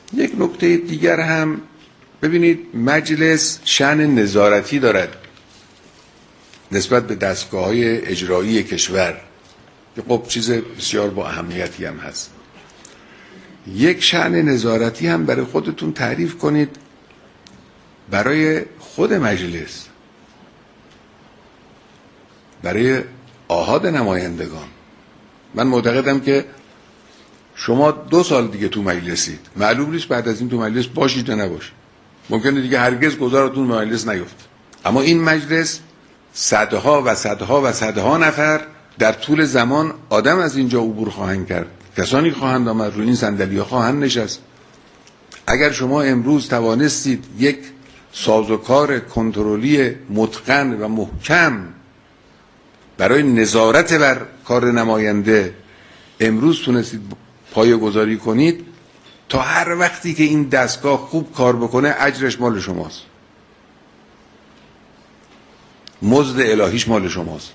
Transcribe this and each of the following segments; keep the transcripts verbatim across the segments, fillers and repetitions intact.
یک نکته دیگر هم ببینید، مجلس شأن نظارتی دارد نسبت به دستگاه‌های اجرایی کشور که خب چیز بسیار با اهمیتی هم هست. یک شأن نظارتی هم برای خودتون تعریف کنید، برای خود مجلس، برای آحاد نمایندگان. من معتقدم که شما دو سال دیگه تو مجلسید، معلوم نیست بعد از این تو مجلس باشید یا نباشید، ممکنه دیگه هرگز گذارتون به مجلس نیفته. اما این مجلس صدها و صدها و صدها نفر در طول زمان آدم از اینجا عبور خواهند کرد، کسانی خواهند آمد، روی این صندلی‌ها خواهند نشست. اگر شما امروز توانستید یک سازوکار کنترلی متقن و محکم برای نظارت بر کار نماینده امروز تونستید پایه‌گذاری کنید، تا هر وقتی که این دستگاه خوب کار بکنه اجرش مال شماست، مزد الهیش مال شماست.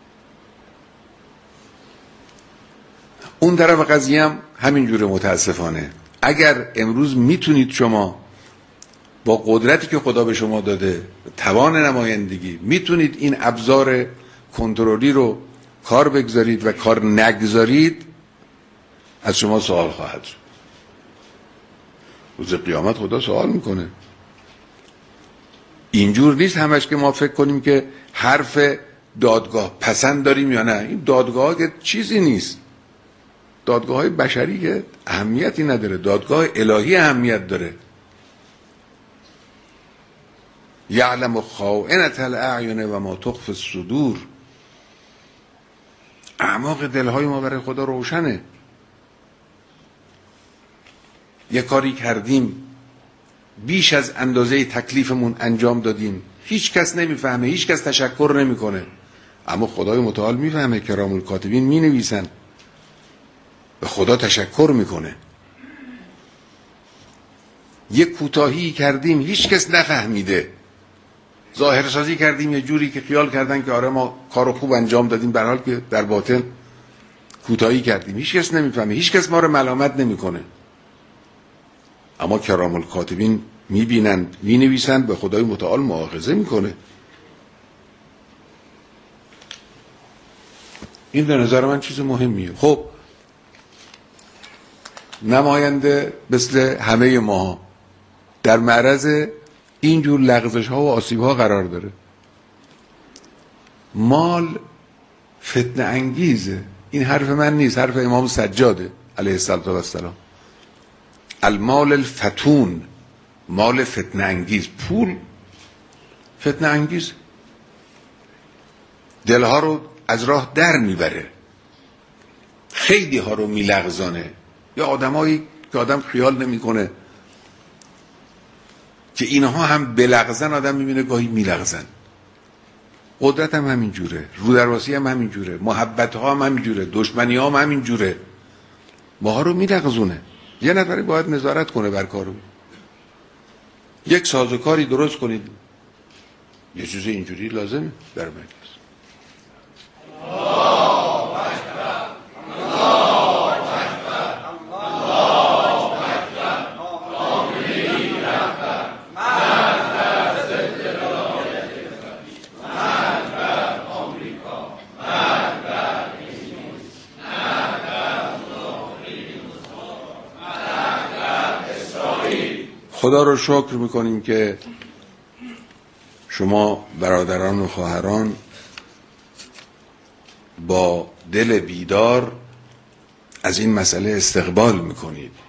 اون طرف قضیه هم همینجوره. متاسفانه اگر امروز میتونید شما با قدرتی که خدا به شما داده، توان نمایندگی، میتونید این ابزار کنترلی رو کار بگذارید و کار نگذارید، از شما سوال خواهد شد. روز قیامت خدا سوال میکنه. اینجور نیست همش که ما فکر کنیم که حرف دادگاه پسند داریم یا نه. این دادگاه که چیزی نیست، دادگاه های بشری که اهمیتی نداره، دادگاه الهی اهمیت داره. یعلم خائنة الاعین و ما تخفی الصدور. اعماق دلهای ما برای خدا روشنه. یه کاری کردیم، بیش از اندازه تکلیفمون انجام دادیم، هیچ کس نمیفهمه، هیچ کس تشکر نمیکنه، اما خدای متعال میفهمه. کرام الکاتبین می نویسن، به خدا تشکر میکنه. یه کوتاهی کردیم، هیچ کس نفهمیده، ظاهرسازی کردیم یه جوری که خیال کردن که آره ما کارو خوب انجام دادیم، در حال که در باطن کوتاهی کردیم. هیچ کس نمیفهمه، هیچ کس ما رو ملامت نمیکنه، اما کرام الکاتبین میبینند، مینویسند، به خدای متعال مؤاخذه میکنه. این به نظر من چیز مهمیه. خب نماینده مثل همه ما در معرض اینجور لغزش ها و آسیب ها قرار داره. مال فتنه انگیزه. این حرف من نیست، حرف امام سجاده علیه السلام. المال الفتون، مال فتنه انگیز. پول فتنه انگیز، دلها رو از راه در میبره، خیلی ها رو میلغزانه. یا آدمایی که آدم خیال نمیکنه که اینها هم بلغزن، آدم میبینه گاهی میلغزن. قدرت هم همین جوره، رودرواسی هم همین جوره، محبت ها هم همین جوره، دشمنی ها هم همین جوره، ماها رو میلغزونه. یه نفری باید نظارت کنه بر کارو. یک سازوکاری درست کنید، یه چیز اینجوری لازمه در مجلس. خدا رو شکر میکنیم که شما برادران و خواهران با دل بیدار از این مسئله استقبال میکنید.